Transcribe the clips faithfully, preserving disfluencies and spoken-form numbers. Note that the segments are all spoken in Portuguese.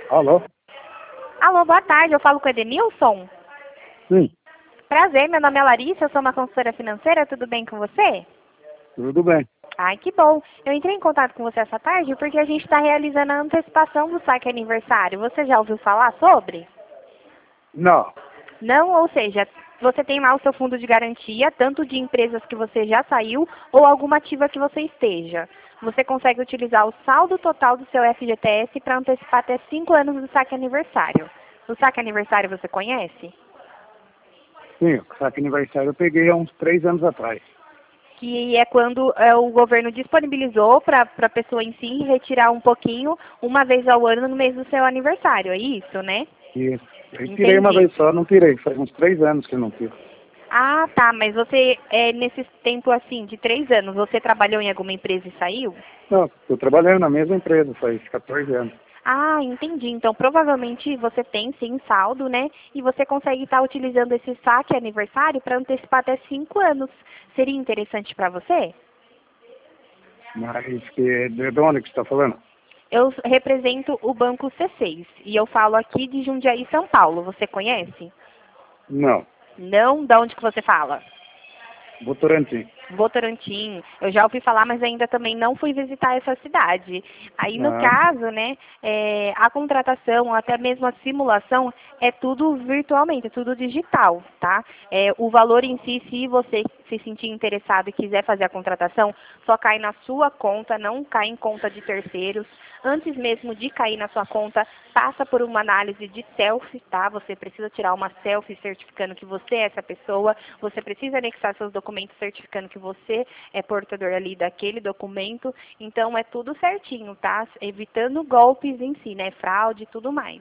Alô? Alô, boa tarde, eu falo com o Edenilson? Sim, Prazer, meu nome é Larissa, eu sou uma consultora financeira, tudo bem com você? tudo bem. Ai, que bom. Eu entrei em contato com você essa tarde porque a gente está realizando a antecipação do saque aniversário. Você já ouviu falar sobre? Não, Não, ou seja, você tem lá o seu fundo de garantia, tanto de empresas que você já saiu ou alguma ativa que você esteja. Você consegue utilizar o saldo total do seu F G T S para antecipar até cinco anos do saque aniversário. O saque aniversário você conhece? sim, o saque aniversário eu peguei há uns três anos atrás. Que é quando é, o governo disponibilizou para a pessoa em si retirar um pouquinho, uma vez ao ano, no mês do seu aniversário. É isso, né? E eu tirei uma Entendi. vez só, não tirei, faz uns três anos que eu não tiro. Ah, tá, mas você, é, nesse tempo assim, de três anos, você trabalhou em alguma empresa e saiu? Não, estou trabalhando na mesma empresa faz quatorze anos. Ah, entendi. Então, provavelmente você tem sim saldo, né? E você consegue estar utilizando esse saque aniversário para antecipar até cinco anos. Seria interessante para você? Mas que, de de onde que você está falando? Eu represento o Banco C seis e eu falo aqui de Jundiaí, São Paulo. Você conhece? Não, Não? Da onde que você fala? Votorantim. Votorantim. Eu já ouvi falar, mas ainda também não fui visitar essa cidade. Aí, no Ah, caso, né, é, a contratação, até mesmo a simulação, é tudo virtualmente, é tudo digital, tá? É, o valor em si, se você se sentir interessado e quiser fazer a contratação, só cai na sua conta, não cai em conta de terceiros. Antes mesmo de cair na sua conta, passa por uma análise de selfie, tá? Você precisa tirar uma selfie certificando que você é essa pessoa. Você precisa anexar seus documentos certificando que você é portador ali daquele documento. Então, é tudo certinho, tá? Evitando golpes em si, né? Fraude e tudo mais.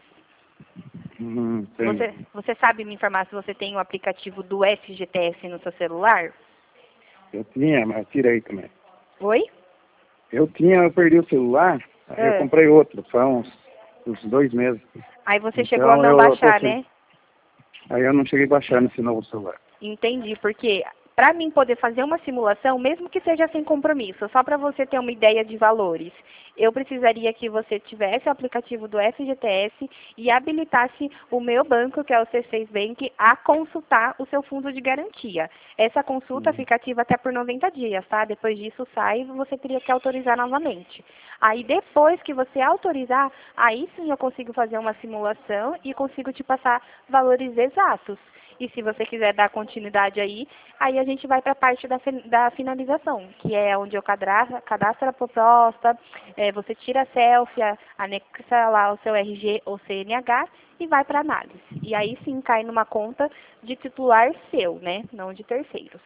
hum, Você, entendi. você sabe me informar se você tem o aplicativo do F G T S no seu celular? Eu tinha, mas eu tirei também. Oi? Eu tinha, eu perdi o celular, aí eu Ah. comprei outro, só uns, uns dois meses. Aí você chegou a Então não eu, eu tô baixar, sem. né? Aí eu não cheguei a baixar nesse novo celular. Entendi, porque para mim poder fazer uma simulação, mesmo que seja sem compromisso, só para você ter uma ideia de valores, eu precisaria que você tivesse o aplicativo do F G T S e habilitasse o meu banco, que é o C seis Bank, a consultar o seu fundo de garantia. Essa consulta Hum. fica ativa até por noventa dias, tá? Depois disso sai e você teria que autorizar novamente. Aí depois que você autorizar, aí sim eu consigo fazer uma simulação e consigo te passar valores exatos. E se você quiser dar continuidade aí, aí a gente vai para a parte da, da finalização, que é onde eu cadastro, cadastro a proposta, é, você tira a selfie, anexa lá o seu R G ou C N H e vai para análise. E aí sim cai numa conta de titular seu, né? Não de terceiros.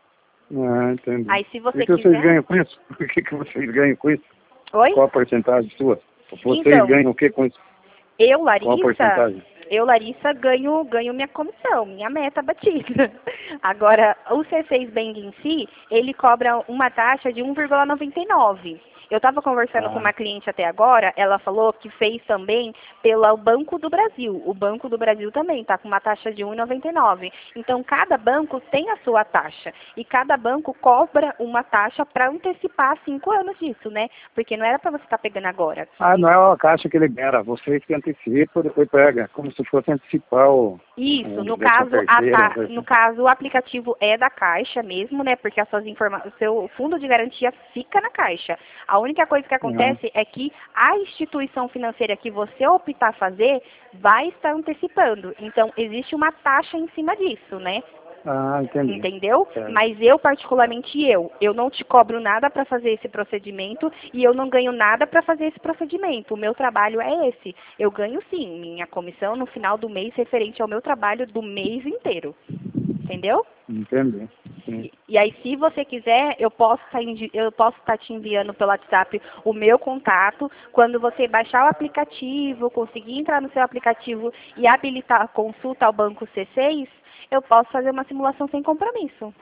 Ah, entendi. Aí se E o você que vocês quiser... ganham com isso? O que, que vocês ganham com isso? Oi? Qual a porcentagem sua? Vocês Então, ganham o que com isso? eu, Qual a Larissa, porcentagem? eu, Larissa, ganho, ganho minha comissão, minha meta batida. Agora, o C seis Bank em si, ele cobra uma taxa de um vírgula noventa e nove. Eu estava conversando com Ah, uma cliente até agora, ela falou que fez também pelo Banco do Brasil. O Banco do Brasil também está com uma taxa de um vírgula noventa e nove. Então, cada banco tem a sua taxa. E cada banco cobra uma taxa para antecipar cinco anos disso, né? Porque não era para você estar pegando agora. ah, não é a caixa que libera, vocês que antecipam, depois pega, como se fosse antecipar o, Isso, o no décimo caso, a terceiro, uma ta- coisa no assim. caso, o aplicativo é da Caixa mesmo, né? Porque as suas informa o seu fundo de garantia fica na Caixa. A única coisa que Ah, acontece é que a instituição financeira que você optar a fazer vai estar antecipando. Então, existe uma taxa em cima disso, né? ah, entendi. Entendeu? Certo. Mas eu, particularmente eu, eu não te cobro nada para fazer esse procedimento e eu não ganho nada para fazer esse procedimento. O meu trabalho é esse. Eu ganho sim minha comissão no final do mês referente ao meu trabalho do mês inteiro. Entendeu? Entendi. Sim. E, e aí, se você quiser, eu posso estar eu posso estar te enviando pelo WhatsApp o meu contato. Quando você baixar o aplicativo, conseguir entrar no seu aplicativo e habilitar a consulta ao Banco C seis, eu posso fazer uma simulação sem compromisso.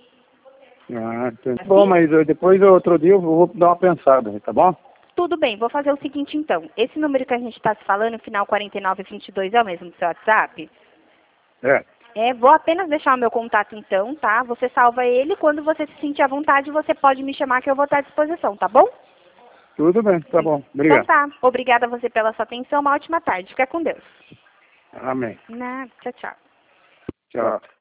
Ah, entendi. Assim? Bom, mas eu, depois, outro dia, eu vou dar uma pensada, tá bom? Tudo bem, vou fazer o seguinte então. Esse número que a gente está se falando, final quarenta e nove vinte e dois, é o mesmo do seu WhatsApp? É. É, vou apenas deixar o meu contato então, tá? Você salva ele, quando você se sentir à vontade, você pode me chamar que eu vou estar à disposição, tá bom? Tudo bem, tá bom. Obrigado. Então tá. Obrigada a você pela sua atenção. Uma ótima tarde. Fica com Deus. Amém. Nada. Tchau, tchau. Tchau.